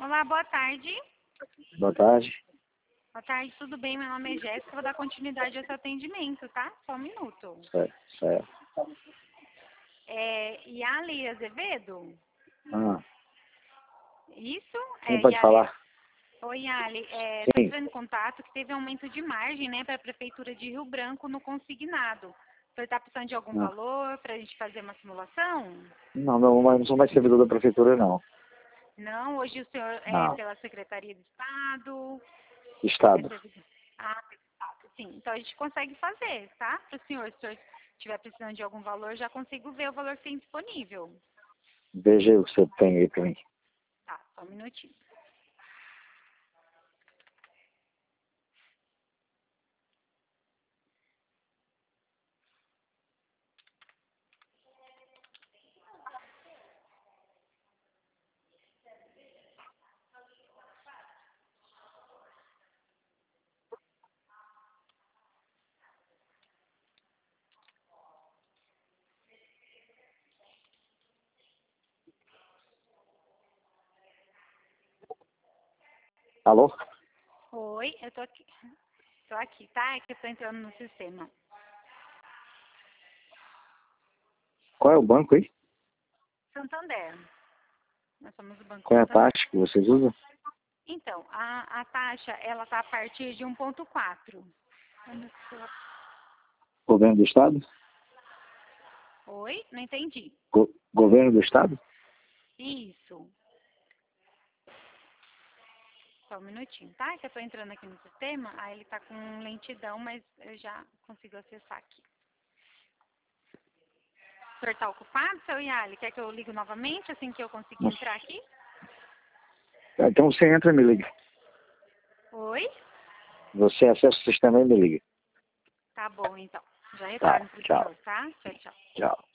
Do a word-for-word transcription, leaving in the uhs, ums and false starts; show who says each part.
Speaker 1: Olá, boa tarde.
Speaker 2: Boa tarde.
Speaker 1: Boa tarde, tudo bem? Meu nome é Jéssica, vou dar continuidade ao seu atendimento, tá? Só um minuto.
Speaker 2: Certo, certo.
Speaker 1: É Yali Azevedo?
Speaker 2: Ah,
Speaker 1: Isso?
Speaker 2: quem
Speaker 1: É
Speaker 2: pode
Speaker 1: Yali.
Speaker 2: falar?
Speaker 1: Oi, Yali. Estou
Speaker 2: Sim.
Speaker 1: entrando em contato que teve aumento de margem, né, para a Prefeitura de Rio Branco no consignado. O senhor está precisando de algum
Speaker 2: Ah.
Speaker 1: valor para a gente fazer uma simulação?
Speaker 2: Não, não, mas não sou mais servidor da prefeitura, não.
Speaker 1: Não, hoje o senhor é
Speaker 2: Não.
Speaker 1: pela Secretaria de Estado. É
Speaker 2: Estado.
Speaker 1: servidor. Ah, Estado, sim. Então a gente consegue fazer, tá? Para o senhor, se o senhor estiver precisando de algum valor, já consigo ver o valor que tem disponível.
Speaker 2: Veja o que você tem aí pra mim.
Speaker 1: Tá, só um minutinho.
Speaker 2: Alô?
Speaker 1: Oi, eu tô aqui. Tô aqui, tá? É que eu tô entrando no sistema.
Speaker 2: Qual é o banco aí?
Speaker 1: Santander. Nós somos o Banco
Speaker 2: Qual é a
Speaker 1: Santander.
Speaker 2: taxa que vocês usam?
Speaker 1: Então, a, a taxa, ela tá a partir de um ponto quatro.
Speaker 2: Governo do Estado?
Speaker 1: Oi? Não entendi.
Speaker 2: Go- Governo do Estado?
Speaker 1: Isso. Só um minutinho, tá? É que eu tô entrando aqui no sistema, aí ele tá com lentidão, mas eu já consigo acessar aqui. O senhor tá ocupado, seu Yali? Quer que eu ligo novamente, assim que eu conseguir
Speaker 2: Nossa.
Speaker 1: entrar aqui?
Speaker 2: Ah, então você entra e me liga.
Speaker 1: Oi?
Speaker 2: Você acessa o sistema e me liga.
Speaker 1: Tá bom, então. Já
Speaker 2: Tá,
Speaker 1: retorno pro
Speaker 2: tchau.
Speaker 1: senhor, tá? Tchau, tchau.
Speaker 2: Tchau.